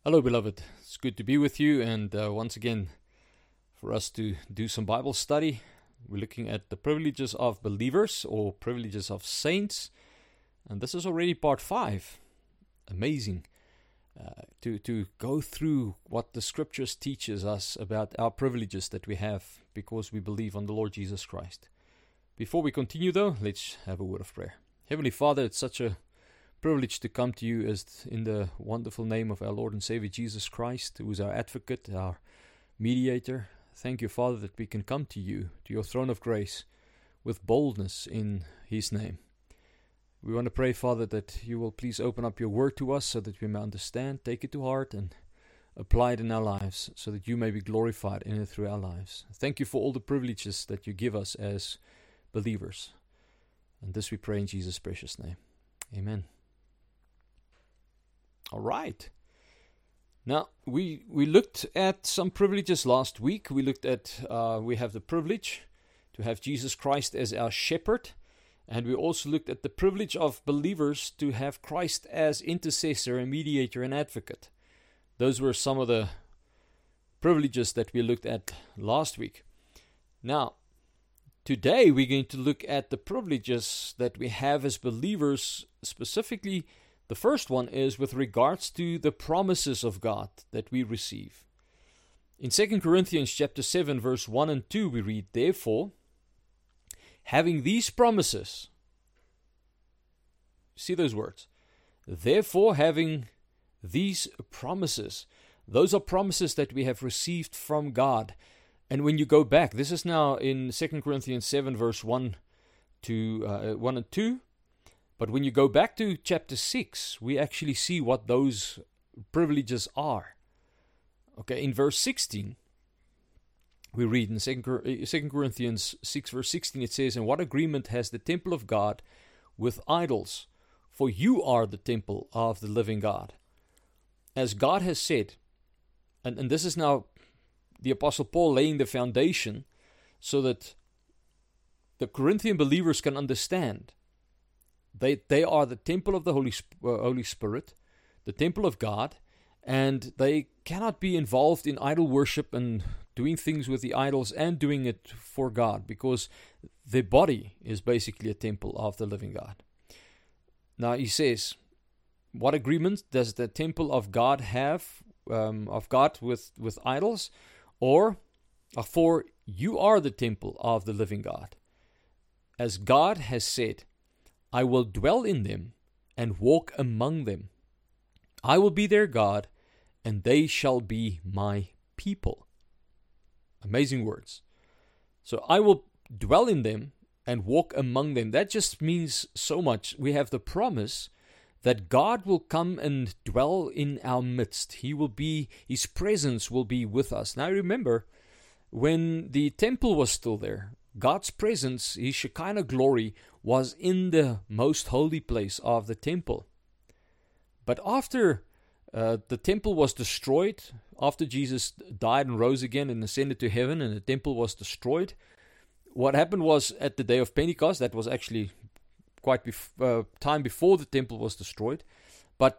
Hello, beloved. It's good to be with you, and once again, for us to do some Bible study. We're looking at the privileges of believers or privileges of saints, and this is already part 5. Amazing to go through what the Scriptures teaches us about our privileges that we have because we believe on the Lord Jesus Christ. Before we continue, though, let's have a word of prayer. Heavenly Father, it's such a privilege to come to you as in the wonderful name of our Lord and Savior Jesus Christ, who is our advocate, our mediator. Thank you, Father, that we can come to you, to your throne of grace, with boldness in His name. We want to pray, Father, that you will please open up your word to us so that we may understand, take it to heart, and apply it in our lives so that you may be glorified in it through our lives. Thank you for all the privileges that you give us as believers. And this we pray in Jesus' precious name. Amen. All right. Now, we looked at some privileges last week. We looked at, we have the privilege to have Jesus Christ as our shepherd. And we also looked at the privilege of believers to have Christ as intercessor and mediator and advocate. Those were some of the privileges that we looked at last week. Now, today we're going to look at the privileges that we have as believers. Specifically, the first one is with regards to the promises of God that we receive. In 2 Corinthians chapter 7, verse 1 and 2, we read, "Therefore, having these promises," see those words, "therefore having these promises," those are promises that we have received from God. And when you go back, this is now in 2 Corinthians 7, verse 1 and 2. But when you go back to chapter 6, we actually see what those privileges are. Okay, in verse 16, we read in 2 Corinthians 6, verse 16, it says, "And what agreement has the temple of God with idols? For you are the temple of the living God. As God has said," and this is now the Apostle Paul laying the foundation so that the Corinthian believers can understand. They are the temple of the Holy Spirit, the temple of God, and they cannot be involved in idol worship and doing things with the idols and doing it for God, because their body is basically a temple of the living God. Now he says, what agreement does the temple of God have, of God with idols? Or, for you are the temple of the living God. As God has said, I will dwell in them and walk among them. I will be their God, and they shall be my people. Amazing words. So I will dwell in them and walk among them. That just means so much. We have the promise that God will come and dwell in our midst. His presence will be with us. Now remember, when the temple was still there, God's presence, His Shekinah glory, was in the most holy place of the temple. But after the temple was destroyed, after Jesus died and rose again and ascended to heaven and the temple was destroyed, what happened was at the day of Pentecost, that was actually quite time before the temple was destroyed, but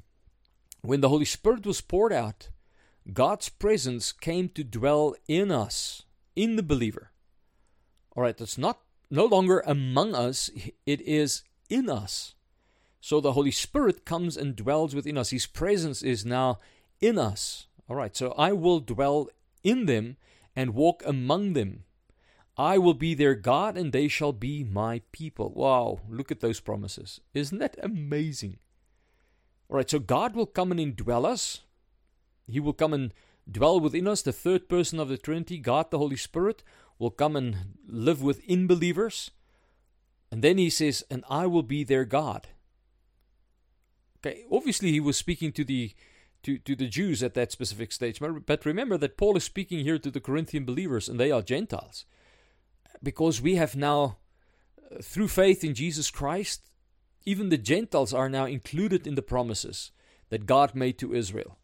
when the Holy Spirit was poured out, God's presence came to dwell in us, in the believer. All right, it's no longer among us, it is in us. So the Holy Spirit comes and dwells within us. His presence is now in us. All right, so I will dwell in them and walk among them. I will be their God, and they shall be my people. Wow, look at those promises. Isn't that amazing? All right, so God will come and indwell us. He will come and dwell within us. The third person of the Trinity, God the Holy Spirit, will come and live within believers. And then he says, and I will be their God. Okay, obviously he was speaking to the Jews at that specific stage. But remember that Paul is speaking here to the Corinthian believers, and they are Gentiles. Because we have now, through faith in Jesus Christ, even the Gentiles are now included in the promises that God made to Israel.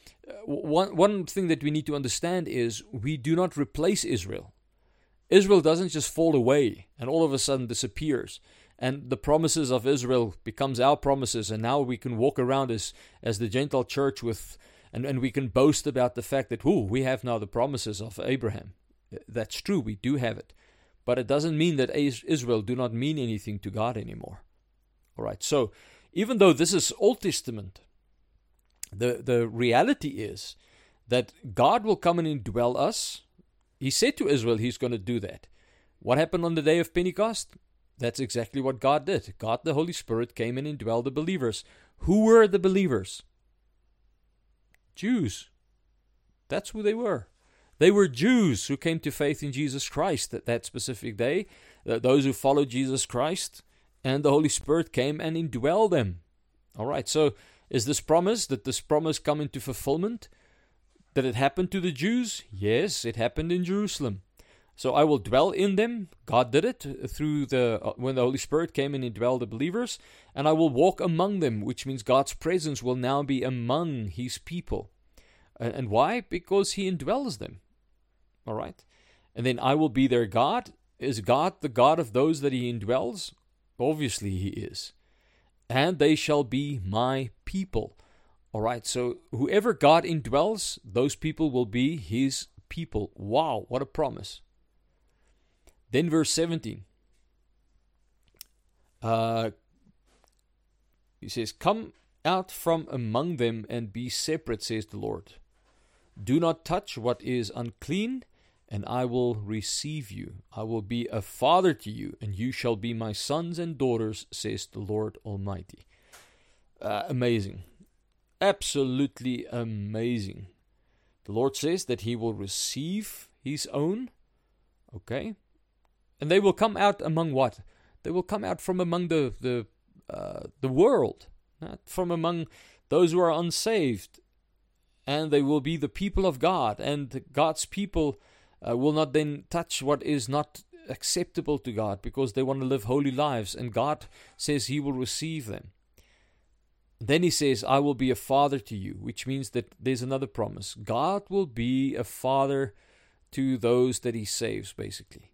One thing that we need to understand is we do not replace Israel. Israel doesn't just fall away and all of a sudden disappears. And the promises of Israel becomes our promises, and now we can walk around as the Gentile church with And we can boast about the fact that, we have now the promises of Abraham. That's true, we do have it. But it doesn't mean that Israel do not mean anything to God anymore. All right, so even though this is Old Testament, the reality is that God will come and indwell us. He said to Israel He's going to do that. What happened on the day of Pentecost? That's exactly what God did. God, the Holy Spirit, came and indwelled the believers. Who were the believers? Jews. That's who they were. They were Jews who came to faith in Jesus Christ that specific day. Those who followed Jesus Christ, and the Holy Spirit came and indwelled them. All right, so is this promise, did this promise come into fulfillment? Did it happen to the Jews? Yes, it happened in Jerusalem. So I will dwell in them. God did it through when the Holy Spirit came and indwelled the believers. And I will walk among them, which means God's presence will now be among His people. And why? Because He indwells them. All right. And then I will be their God. Is God the God of those that He indwells? Obviously He is. And they shall be my people. All right. So whoever God indwells, those people will be His people. Wow, what a promise. Then verse 17. He says, "Come out from among them and be separate, says the Lord. Do not touch what is unclean, and I will receive you. I will be a father to you, and you shall be my sons and daughters, says the Lord Almighty." Amazing. Absolutely amazing. The Lord says that He will receive His own. Okay. And they will come out among what? They will come out from among the world, not from among those who are unsaved. And they will be the people of God. And God's people will not then touch what is not acceptable to God, because they want to live holy lives. And God says He will receive them. Then He says, "I will be a father to you," which means that there's another promise. God will be a father to those that He saves, basically.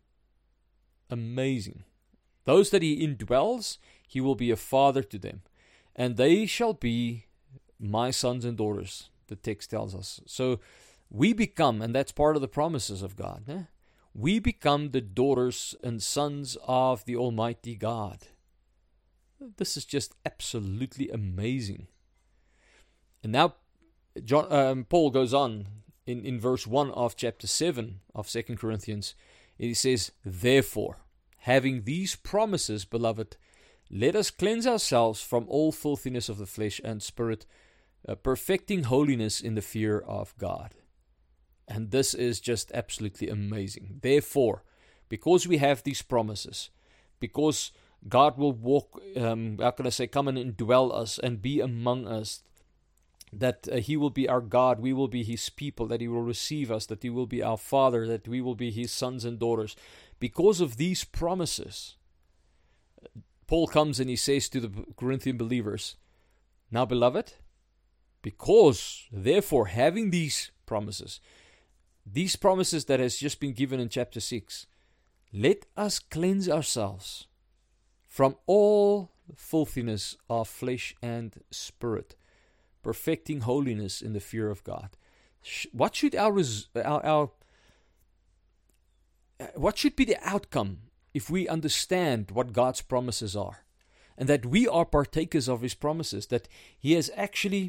Amazing. Those that He indwells, He will be a father to them. And they shall be my sons and daughters, the text tells us. So we become, and that's part of the promises of God, we become the daughters and sons of the Almighty God. This is just absolutely amazing. And now Paul goes on in verse 1 of chapter 7 of 2 Corinthians. He says, "Therefore, having these promises, beloved, let us cleanse ourselves from all filthiness of the flesh and spirit, perfecting holiness in the fear of God." And this is just absolutely amazing. Therefore, because we have these promises, because God will walk, come and indwell us and be among us, that He will be our God, we will be His people, that He will receive us, that He will be our Father, that we will be His sons and daughters. Because of these promises, Paul comes and he says to the Corinthian believers, "Now, beloved, because, therefore, having these promises that has just been given in chapter 6, let us cleanse ourselves from all filthiness of flesh and spirit, perfecting holiness in the fear of God." What should what should be the outcome if we understand what God's promises are, and that we are partakers of His promises, that He has actually,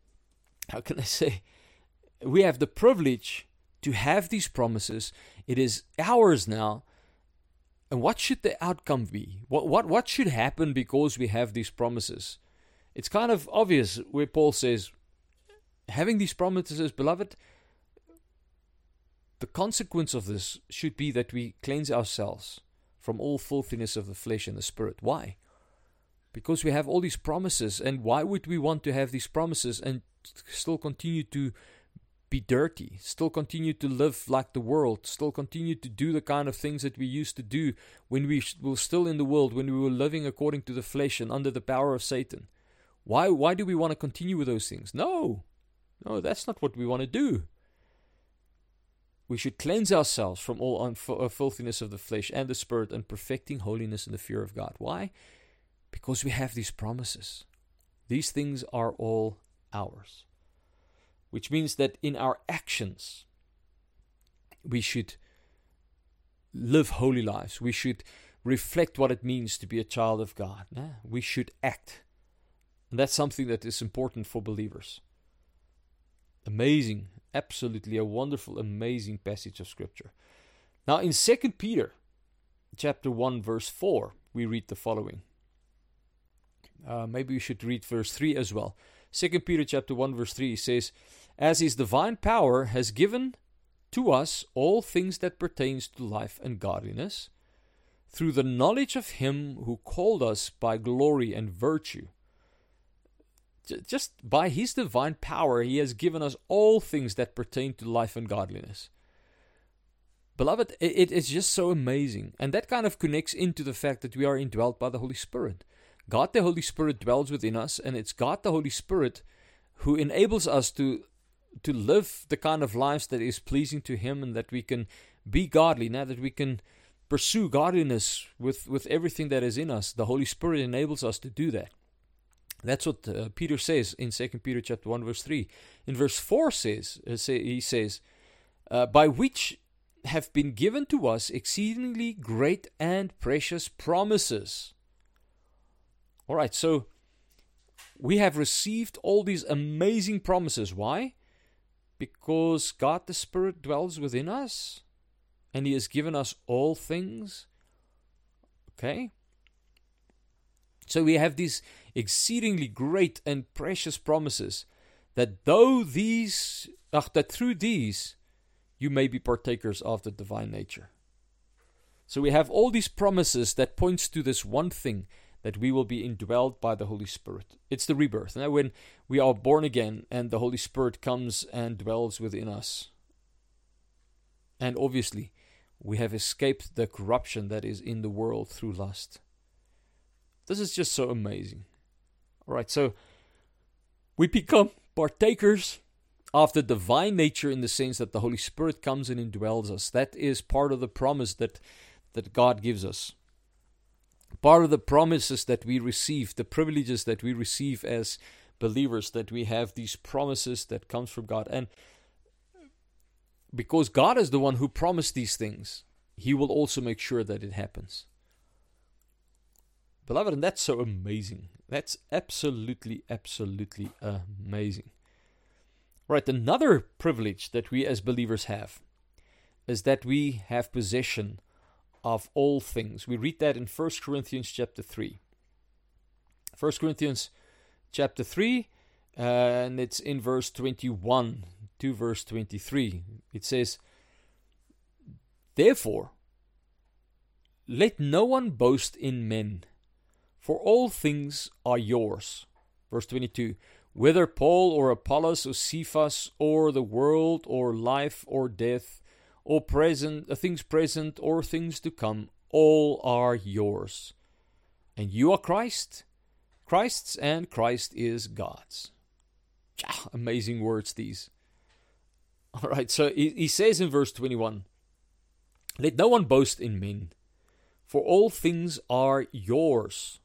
we have the privilege to have these promises. It is ours now. And what should the outcome be? What should happen because we have these promises? It's kind of obvious where Paul says, having these promises, beloved, the consequence of this should be that we cleanse ourselves from all filthiness of the flesh and the spirit. Why? Because we have all these promises. And why would we want to have these promises and still continue to be dirty, still continue to live like the world, still continue to do the kind of things that we used to do when we were still in the world, when we were living according to the flesh and under the power of Satan? Why do we want to continue with those things? No, that's not what we want to do. We should cleanse ourselves from all filthiness of the flesh and the spirit, and perfecting holiness in the fear of God. Why? Because we have these promises. These things are all ours. which means that in our actions, we should live holy lives. We should reflect what it means to be a child of God. We should act. And that's something that is important for believers. Amazing, absolutely a wonderful, amazing passage of Scripture. Now in 2 Peter chapter 1 verse 4, we read the following. Maybe we should read verse 3 as well. 2 Peter chapter 1 verse 3 says, "As his divine power has given to us all things that pertains to life and godliness, through the knowledge of him who called us by glory and virtue." Just by his divine power, he has given us all things that pertain to life and godliness. Beloved, it is just so amazing. And that kind of connects into the fact that we are indwelt by the Holy Spirit. God the Holy Spirit dwells within us, and it's God the Holy Spirit who enables us to live the kind of lives that is pleasing to him, and that we can be godly, now that we can pursue godliness with everything that is in us. The Holy Spirit enables us to do that. That's what Peter says in 2 Peter chapter 1 verse 3. In verse 4 he says, "By which have been given to us exceedingly great and precious promises." All right, so we have received all these amazing promises. Why? Because God the Spirit dwells within us, and he has given us all things. Okay? So we have these exceedingly great and precious promises, that through these you may be partakers of the divine nature. So we have all these promises that points to this one thing, that we will be indwelled by the Holy Spirit. It's the rebirth. Now when we are born again and the Holy Spirit comes and dwells within us. And obviously, we have escaped the corruption that is in the world through lust. This is just so amazing. All right, so we become partakers of the divine nature in the sense that the Holy Spirit comes and indwells us. That is part of the promise that God gives us. Part of the promises that we receive, the privileges that we receive as believers, that we have these promises that comes from God. And because God is the one who promised these things, he will also make sure that it happens. Beloved, and that's so amazing. That's absolutely, absolutely amazing. Right, another privilege that we as believers have is that we have possession of all things. We read that in 1 Corinthians chapter 3. 1 Corinthians chapter 3, and it's in verse 21 to verse 23. It says, "Therefore, let no one boast in men, for all things are yours." Verse 22, "Whether Paul or Apollos or Cephas or the world or life or death or things present or things to come, all are yours. And you are Christ's, and Christ is God's." Amazing words these. All right, so he says in verse 21, "Let no one boast in men, for all things are yours."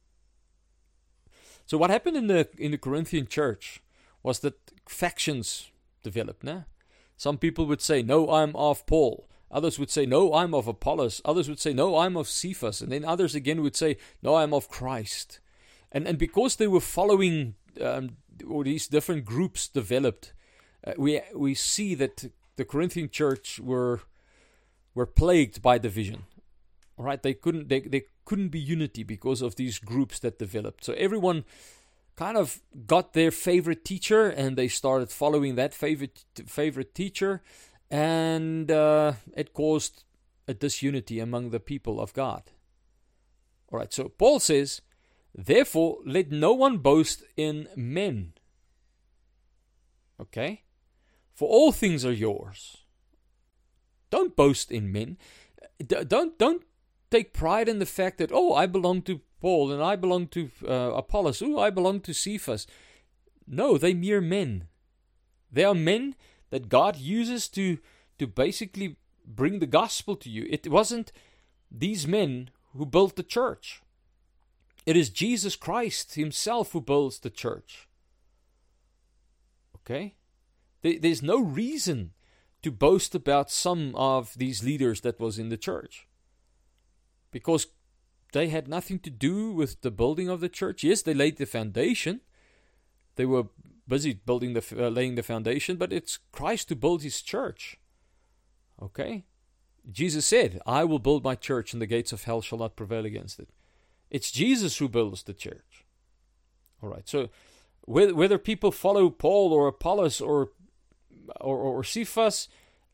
So what happened in the Corinthian church was that factions developed. Some people would say, "No, I'm of Paul." Others would say, "No, I'm of Apollos." Others would say, "No, I'm of Cephas." And then others again would say, "No, I'm of Christ." And because they were following, or these different groups developed, we see that the Corinthian church were plagued by division. All right, they couldn't be unity because of these groups that developed. So everyone kind of got their favorite teacher, and they started following that favorite teacher, and it caused a disunity among the people of God. All right, so Paul says, "Therefore, let no one boast in men." Okay? "For all things are yours." Don't boast in men. Don't take pride in the fact that, "Oh, I belong to Paul, and I belong to Apollos. Oh, I belong to Cephas." No, they're mere men. They are men that God uses to basically bring the gospel to you. It wasn't these men who built the church. It is Jesus Christ himself who builds the church. Okay? There's no reason to boast about some of these leaders that was in the church, because they had nothing to do with the building of the church. Yes, they laid the foundation. They were busy laying the foundation, but it's Christ who built his church. Okay? Jesus said, I will build my church and the gates of hell shall not prevail against it. It's Jesus who builds the church. All right, so whether people follow Paul or Apollos or Cephas,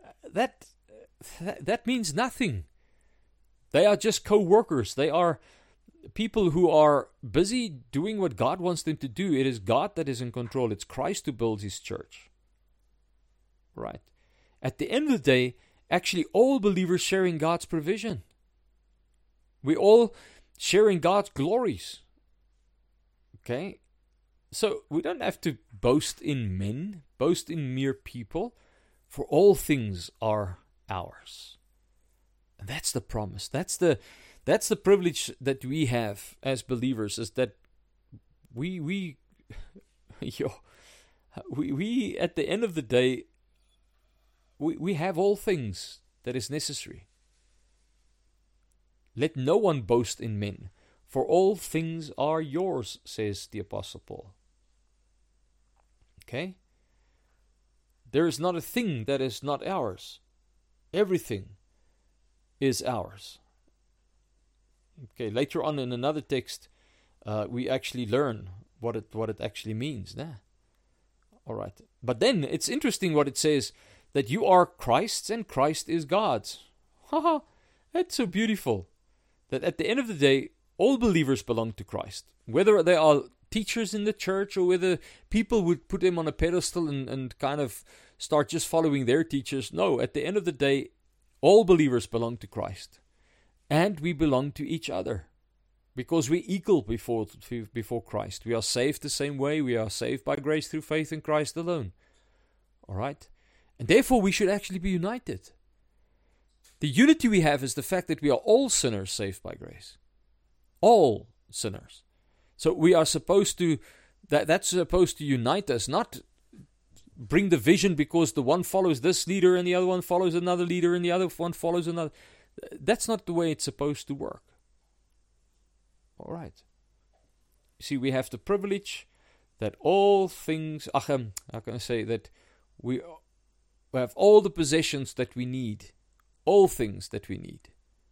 that means nothing. They are just co-workers. They are people who are busy doing what God wants them to do. It is God that is in control. It's Christ who builds his church. Right. At the end of the day, actually all believers share in God's provision. We all share in God's glories. Okay? So we don't have to boast in men, boast in mere people, for all things are ours. And that's the promise. That's the privilege that we have as believers, is that we at the end of the day, we have all things that is necessary. Let no one boast in men, for all things are yours, says the Apostle Paul. Okay? There is not a thing that is not ours. Everything is ours. Okay, later on in another text, we actually learn what it actually means. Nah? All right. But then it's interesting what it says, that you are Christ's and Christ is God's. Haha, that's so beautiful. That at the end of the day, all believers belong to Christ. Whether they are teachers in the church or whether people would put them on a pedestal and kind of start just following their teachers. No, at the end of the day, all believers belong to Christ. And we belong to each other. Because we're equal before Christ. We are saved the same way. We are saved by grace through faith in Christ alone. All right? And therefore we should actually be united. The unity we have is the fact that we are all sinners saved by grace. All sinners. So we are supposed to, that's supposed to unite us, not bring division because the one follows this leader and the other one follows another leader and the other one follows another. That's not the way it's supposed to work. All right. You see, we have the privilege that all things, how can I say, that we have all the possessions that we need. All things that we need.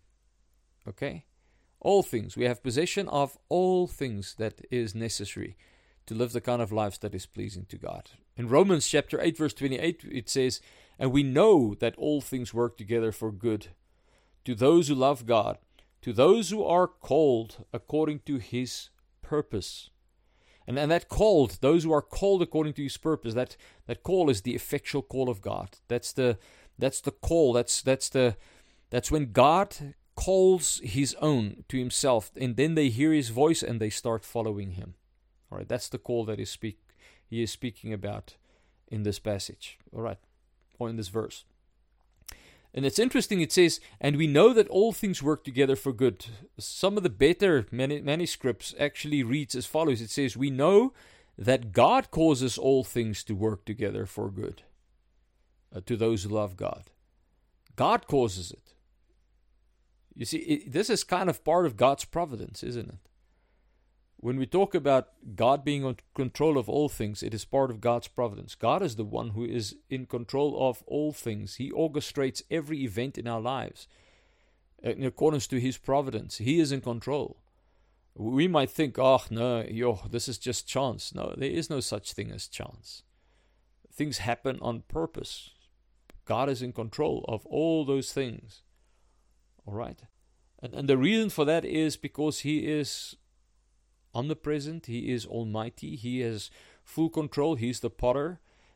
Okay? All things. We have possession of all things that is necessary to live the kind of lives that is pleasing to God. In Romans chapter 8 verse 28 it says, and we know that all things work together for good to those who love God, to those who are called according to his purpose. And that called, those who are called according to his purpose, that call is the effectual call of God. That's the call. That's when God calls his own to himself, and then they hear his voice and they start following him. All right, that's the call that he is speaking about in this passage. All right, or in this verse. And it's interesting, it says, and we know that all things work together for good. Some of the better manuscripts actually reads as follows. It says, we know that God causes all things to work together for good to those who love God. God causes it. You see, this is kind of part of God's providence, isn't it? When we talk about God being in control of all things, it is part of God's providence. God is the one who is in control of all things. He orchestrates every event in our lives in accordance to his providence. He is in control. We might think, oh, no, this is just chance. No, there is no such thing as chance. Things happen on purpose. God is in control of all those things. All right? And the reason for that is because he is omnipresent, he is almighty, he has full control, he's the potter.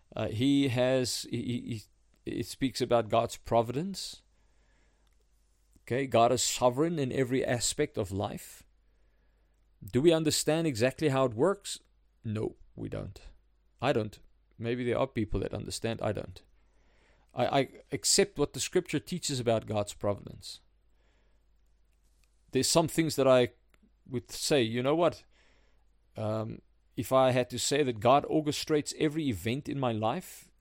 It speaks about God's providence. Okay, God is sovereign in every aspect of life. Do we understand exactly how it works? No, we don't. I don't. Maybe there are people that understand. I don't. I accept what the scripture teaches about God's providence. There's some things that I would say, you know what? If I had to say that God orchestrates every event in my life,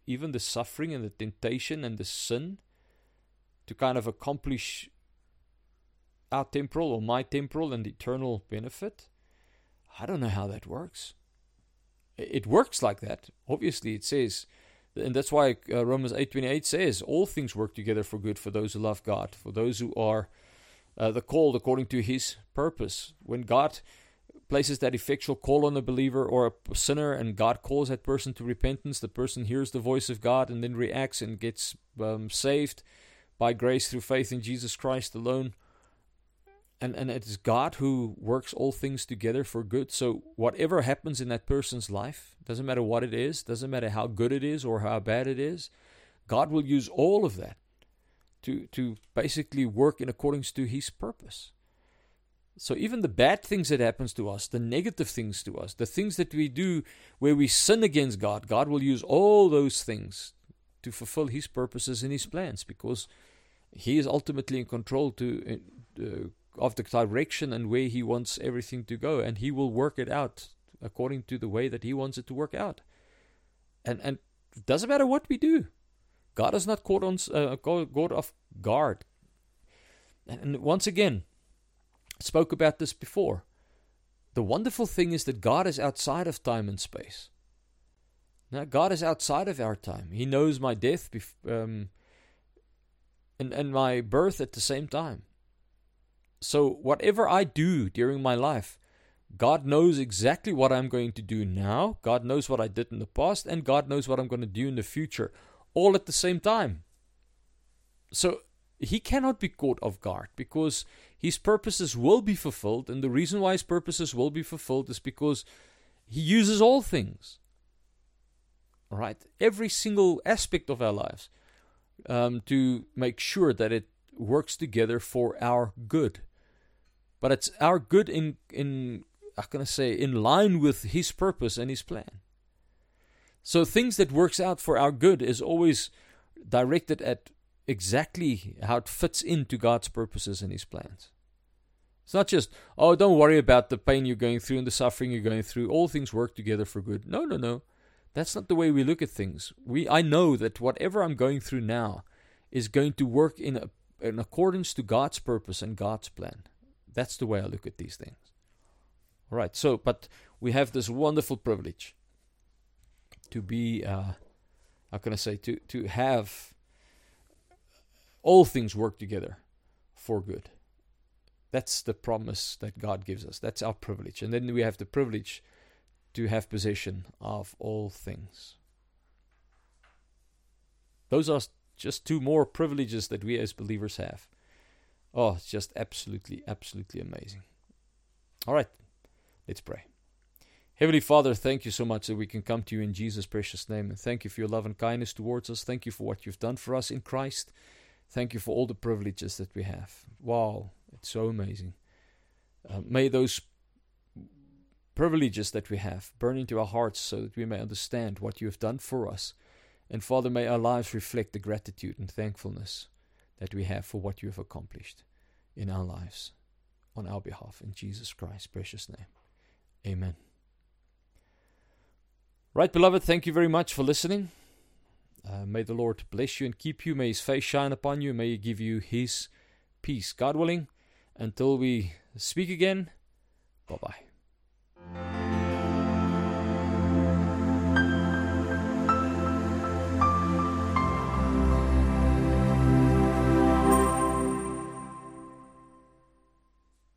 even the suffering and the temptation and the sin to kind of accomplish our temporal or my temporal and eternal benefit? I don't know how that works. It works like that. Obviously, it says, and that's why Romans 8:28 says, all things work together for good for those who love God, for those who are the called according to His purpose. When God places that effectual call on a believer or a sinner, and God calls that person to repentance, the person hears the voice of God and then reacts and gets saved by grace through faith in Jesus Christ alone. And it is God who works all things together for good. So whatever happens in that person's life, doesn't matter what it is, doesn't matter how good it is or how bad it is, God will use all of that to basically work in accordance to His purpose. So even the bad things that happens to us, the negative things to us, the things that we do where we sin against God, God will use all those things to fulfill His purposes and His plans, because He is ultimately in control of the direction and where He wants everything to go, and He will work it out according to the way that He wants it to work out. And it doesn't matter what we do. God is not caught off guard. And once again, I spoke about this before. The wonderful thing is that God is outside of time and space. Now, God is outside of our time. He knows my death and my birth at the same time. So whatever I do during my life, God knows exactly what I'm going to do now. God knows what I did in the past, and God knows what I'm going to do in the future, all at the same time. So He cannot be caught off guard, because His purposes will be fulfilled, and the reason why His purposes will be fulfilled is because He uses all things. All right? Every single aspect of our lives to make sure that it works together for our good. But it's our good in line with His purpose and His plan. So things that works out for our good is always directed at exactly how it fits into God's purposes and His plans. It's not just, oh, don't worry about the pain you're going through and the suffering you're going through. All things work together for good. No. That's not the way we look at things. I know that whatever I'm going through now is going to work in accordance to God's purpose and God's plan. That's the way I look at these things. All right, but we have this wonderful privilege to be, to have all things work together for good. That's the promise that God gives us. That's our privilege. And then we have the privilege to have possession of all things. Those are just two more privileges that we as believers have. Oh, it's just absolutely, absolutely amazing. All right, let's pray. Heavenly Father, thank you so much that we can come to you in Jesus' precious name. And thank you for your love and kindness towards us. Thank you for what you've done for us in Christ. Thank you for all the privileges that we have. Wow, it's so amazing. May those privileges that we have burn into our hearts so that we may understand what you have done for us. And Father, may our lives reflect the gratitude and thankfulness that we have for what you have accomplished in our lives on our behalf. In Jesus Christ's precious name. Amen. Right, beloved, thank you very much for listening. May the Lord bless you and keep you. May His face shine upon you. May He give you His peace. God willing, until we speak again, bye-bye.